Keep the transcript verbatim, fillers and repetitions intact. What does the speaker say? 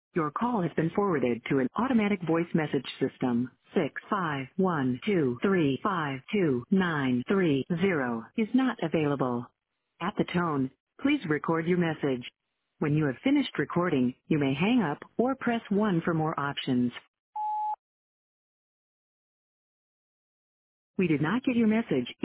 Your call has been forwarded to an automatic voice message system. Six five one two three five two nine three zero is not available. At the tone, please record your message. When you have finished recording, you may hang up or press one for more options. We did not get your message.